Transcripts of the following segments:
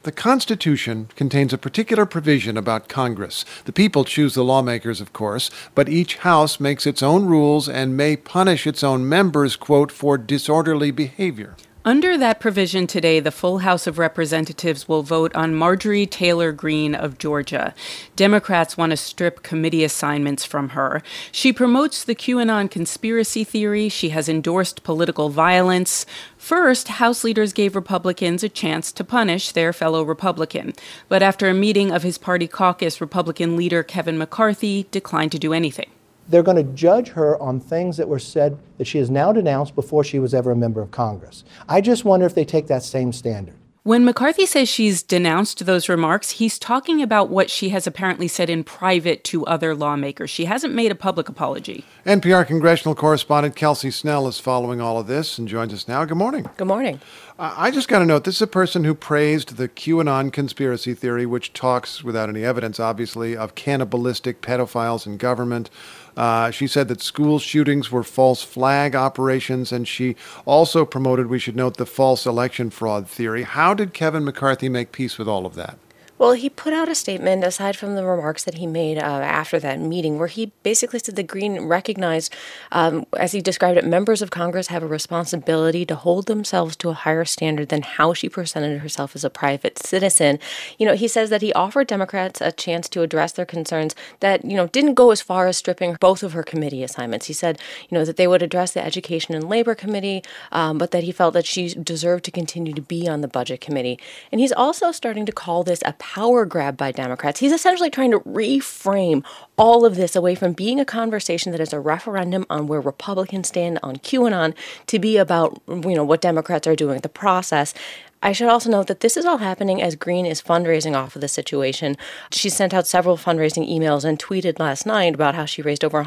The Constitution contains a particular provision about Congress. The people choose the lawmakers, of course, but each house makes its own rules and may punish its own members, quote, for disorderly behavior. Under that provision today, the full House of Representatives will vote on Marjorie Taylor Greene of Georgia. Democrats want to strip committee assignments from her. She promotes the QAnon conspiracy theory. She has endorsed political violence. First, House leaders gave Republicans a chance to punish their fellow Republican. But after a meeting of his party caucus, Republican leader Kevin McCarthy declined to do anything. They're going to judge her on things that were said that she has now denounced before she was ever a member of Congress. I just wonder if they take that same standard. When McCarthy says she's denounced those remarks, he's talking about what she has apparently said in private to other lawmakers. She hasn't made a public apology. NPR congressional correspondent Kelsey Snell is following all of this and joins us now. Good morning. Good morning. I just got to note, this is a person who praised the QAnon conspiracy theory, which talks, without any evidence, obviously, of cannibalistic pedophiles in government. She said that school shootings were false flag operations, and she also promoted, we should note, the false election fraud theory. How did Kevin McCarthy make peace with all of that? Well, he put out a statement, aside from the remarks that he made after that meeting, where he basically said that Greene recognized, as he described it, members of Congress have a responsibility to hold themselves to a higher standard than how she presented herself as a private citizen. You know, he says that he offered Democrats a chance to address their concerns that, didn't go as far as stripping both of her committee assignments. He said, that they would address the Education and Labor Committee, but that he felt that she deserved to continue to be on the Budget Committee. And he's also starting to call this a power grab by Democrats. He's essentially trying to reframe all of this away from being a conversation that is a referendum on where Republicans stand on QAnon to be about, what Democrats are doing, the process. I should also note that this is all happening as Greene is fundraising off of the situation. She sent out several fundraising emails and tweeted last night about how she raised over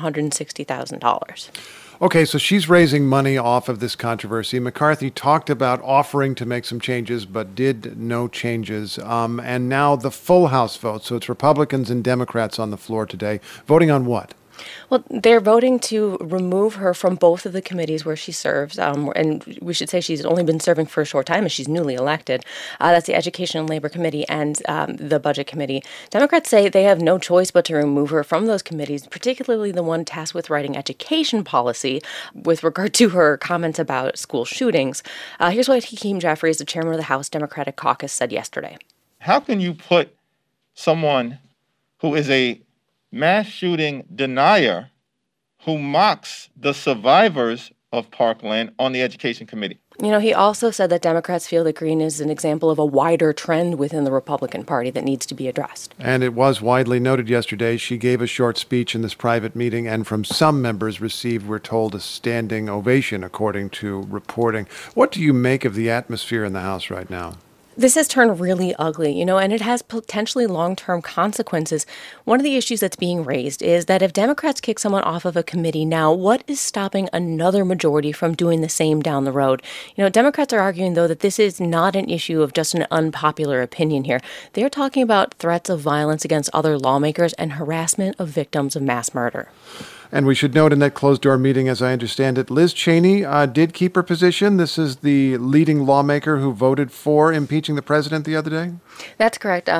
$160,000. Okay, so she's raising money off of this controversy. McCarthy talked about offering to make some changes, but did no changes. And now the full House vote. So it's Republicans and Democrats on the floor today. Voting on what? Well, they're voting to remove her from both of the committees where she serves. And we should say she's only been serving for a short time as she's newly elected. That's the Education and Labor Committee and the Budget Committee. Democrats say they have no choice but to remove her from those committees, particularly the one tasked with writing education policy with regard to her comments about school shootings. Here's what Hakeem Jeffries, the chairman of the House Democratic Caucus, said yesterday. How can you put someone who is a mass shooting denier who mocks the survivors of Parkland on the Education Committee? He also said that Democrats feel that Greene is an example of a wider trend within the Republican Party that needs to be addressed. And it was widely noted yesterday. She gave a short speech in this private meeting and from some members received, we're told, a standing ovation, according to reporting. What do you make of the atmosphere in the House right now? This has turned really ugly, and it has potentially long-term consequences. One of the issues that's being raised is that if Democrats kick someone off of a committee now, what is stopping another majority from doing the same down the road? Democrats are arguing, though, that this is not an issue of just an unpopular opinion here. They're talking about threats of violence against other lawmakers and harassment of victims of mass murder. And we should note in that closed-door meeting, as I understand it, Liz Cheney did keep her position. This is the leading lawmaker who voted for impeaching the president the other day? That's correct.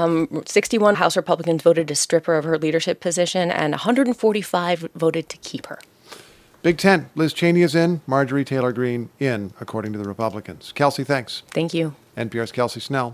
61 House Republicans voted to strip her of her leadership position, and 145 voted to keep her. Big Tent. Liz Cheney is in, Marjorie Taylor Greene in, according to the Republicans. Kelsey, thanks. Thank you. NPR's Kelsey Snell.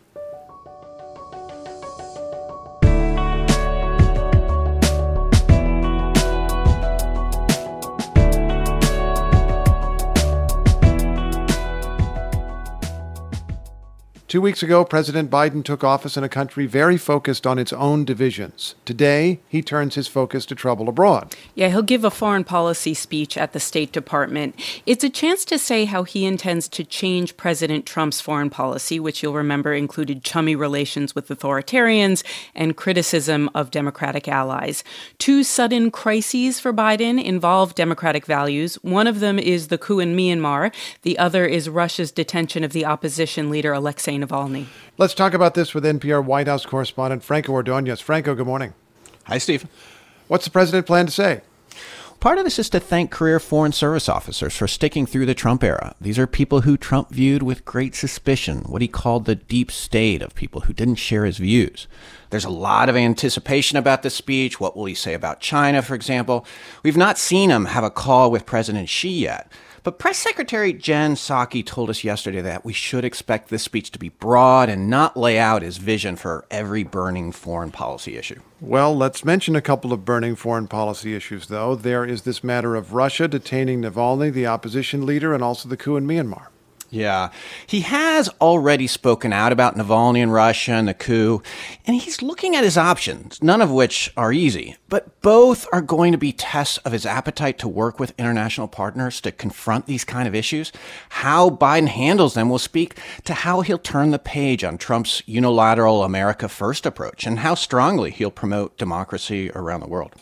2 weeks ago, President Biden took office in a country very focused on its own divisions. Today, he turns his focus to trouble abroad. Yeah, he'll give a foreign policy speech at the State Department. It's a chance to say how he intends to change President Trump's foreign policy, which you'll remember included chummy relations with authoritarians and criticism of Democratic allies. Two sudden crises for Biden involve Democratic values. One of them is the coup in Myanmar. The other is Russia's detention of the opposition leader, Alexei Navalny. Let's talk about this with NPR White House correspondent Franco Ordonez. Franco, good morning. Hi, Steve. What's the president plan to say? Part of this is to thank career Foreign Service officers for sticking through the Trump era. These are people who Trump viewed with great suspicion, what he called the deep state of people who didn't share his views. There's a lot of anticipation about this speech. What will he say about China, for example? We've not seen him have a call with President Xi yet. But Press Secretary Jen Psaki told us yesterday that we should expect this speech to be broad and not lay out his vision for every burning foreign policy issue. Well, let's mention a couple of burning foreign policy issues, though. There is this matter of Russia detaining Navalny, the opposition leader, and also the coup in Myanmar. Yeah, he has already spoken out about Navalny in Russia and the coup, and he's looking at his options, none of which are easy. But both are going to be tests of his appetite to work with international partners to confront these kind of issues. How Biden handles them will speak to how he'll turn the page on Trump's unilateral America First approach and how strongly he'll promote democracy around the world.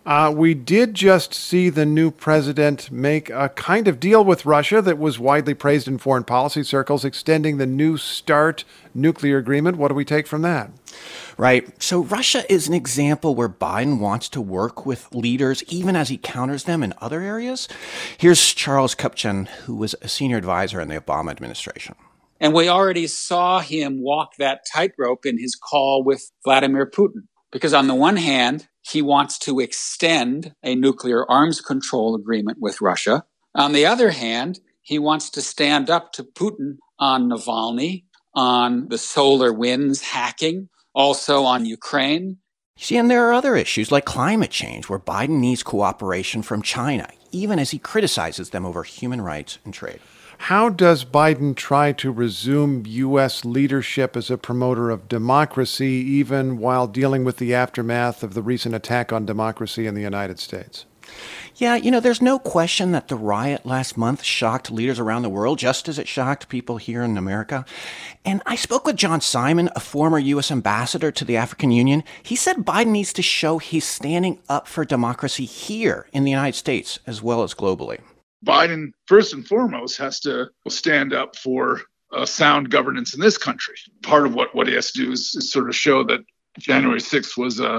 We did just see the new president make a kind of deal with Russia that was widely praised in foreign policy circles, extending the New START nuclear agreement. What do we take from that? Right. So Russia is an example where Biden wants to work with leaders even as he counters them in other areas. Here's Charles Kupchan, who was a senior advisor in the Obama administration. And we already saw him walk that tightrope in his call with Vladimir Putin. Because on the one hand, he wants to extend a nuclear arms control agreement with Russia. On the other hand, he wants to stand up to Putin on Navalny, on the solar winds hacking, also on Ukraine. See, and there are other issues like climate change, where Biden needs cooperation from China, even as he criticizes them over human rights and trade. How does Biden try to resume U.S. leadership as a promoter of democracy, even while dealing with the aftermath of the recent attack on democracy in the United States? Yeah, there's no question that the riot last month shocked leaders around the world, just as it shocked people here in America. And I spoke with John Simon, a former U.S. ambassador to the African Union. He said Biden needs to show he's standing up for democracy here in the United States as well as globally. Biden, first and foremost, has to stand up for sound governance in this country. Part of what he has to do is sort of show that January 6th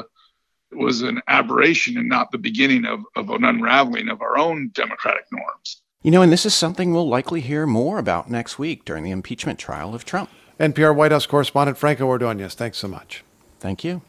was an aberration and not the beginning of an unraveling of our own democratic norms. And this is something we'll likely hear more about next week during the impeachment trial of Trump. NPR White House correspondent Franco Ordonez, thanks so much. Thank you.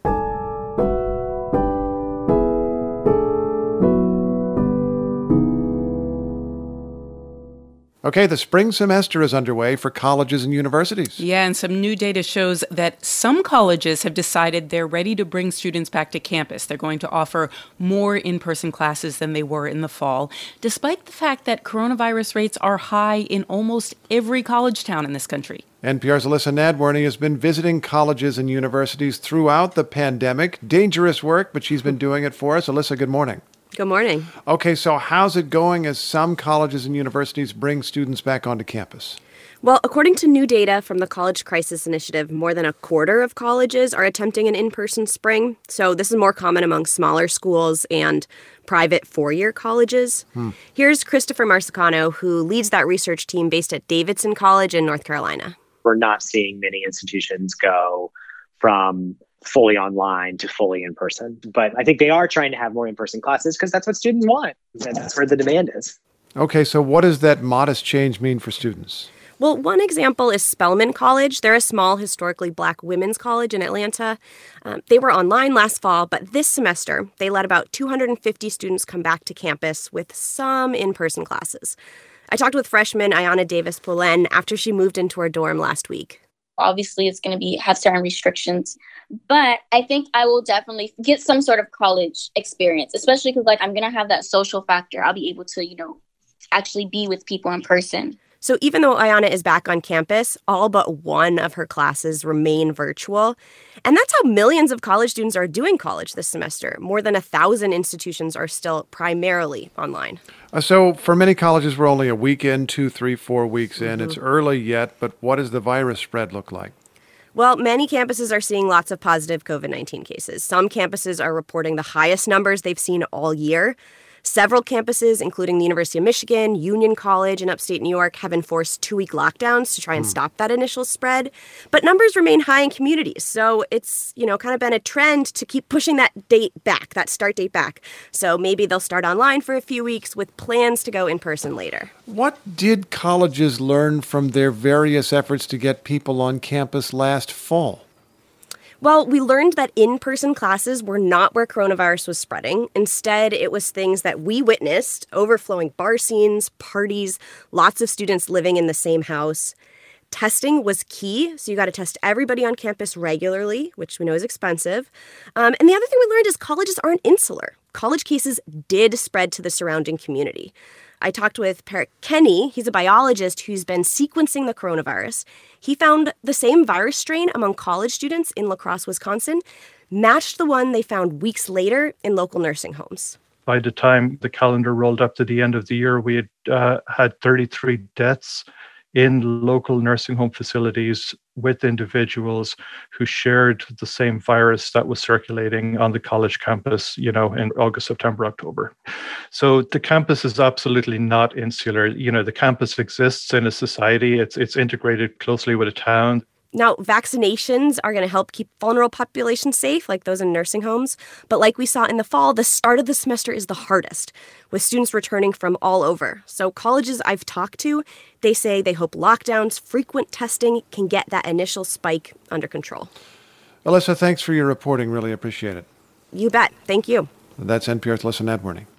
Okay, the spring semester is underway for colleges and universities. Yeah, and some new data shows that some colleges have decided they're ready to bring students back to campus. They're going to offer more in-person classes than they were in the fall, despite the fact that coronavirus rates are high in almost every college town in this country. NPR's Alyssa Nadworny has been visiting colleges and universities throughout the pandemic. Dangerous work, but she's been doing it for us. Alyssa, good morning. Good morning. Okay, so how's it going as some colleges and universities bring students back onto campus? Well, according to new data from the College Crisis Initiative, more than a quarter of colleges are attempting an in-person spring. So this is more common among smaller schools and private four-year colleges. Here's Christopher Marsicano, who leads that research team based at Davidson College in North Carolina. We're not seeing many institutions go from fully online to fully in person. But I think they are trying to have more in-person classes because that's what students want. And that's where the demand is. Okay, so what does that modest change mean for students? Well, one example is Spelman College. They're a small, historically Black women's college in Atlanta. They were online last fall, but this semester, they let about 250 students come back to campus with some in-person classes. I talked with freshman Ayanna Davis-Pullen after she moved into her dorm last week. Obviously, it's going to have certain restrictions, but I think I will definitely get some sort of college experience, especially because I'm going to have that social factor. I'll be able to, actually be with people in person. So even though Ayanna is back on campus, all but one of her classes remain virtual. And that's how millions of college students are doing college this semester. More than 1,000 institutions are still primarily online. So for many colleges, we're only a week in, 2, 3, 4 weeks in. It's early yet, but what does the virus spread look like? Well, many campuses are seeing lots of positive COVID-19 cases. Some campuses are reporting the highest numbers they've seen all year. Several campuses, including the University of Michigan, Union College, and upstate New York, have enforced 2-week lockdowns to try and stop that initial spread. But numbers remain high in communities, so it's, kind of been a trend to keep pushing that date back, that start date back. So maybe they'll start online for a few weeks with plans to go in person later. What did colleges learn from their various efforts to get people on campus last fall? Well, we learned that in-person classes were not where coronavirus was spreading. Instead, it was things that we witnessed: overflowing bar scenes, parties, lots of students living in the same house. Testing was key, so you got to test everybody on campus regularly, which we know is expensive. And the other thing we learned is colleges aren't insular. College cases did spread to the surrounding community. I talked with Parrot Kenny. He's a biologist who's been sequencing the coronavirus. He found the same virus strain among college students in La Crosse, Wisconsin, matched the one they found weeks later in local nursing homes. By the time the calendar rolled up to the end of the year, we had 33 deaths in local nursing home facilities with individuals who shared the same virus that was circulating on the college campus, in August, September, October. So the campus is absolutely not insular. The campus exists in a society. It's integrated closely with a town. Now, vaccinations are going to help keep vulnerable populations safe, like those in nursing homes. But like we saw in the fall, the start of the semester is the hardest, with students returning from all over. So colleges I've talked to, they say they hope lockdowns, frequent testing can get that initial spike under control. Alyssa, thanks for your reporting. Really appreciate it. You bet. Thank you. That's NPR's Listen That Morning.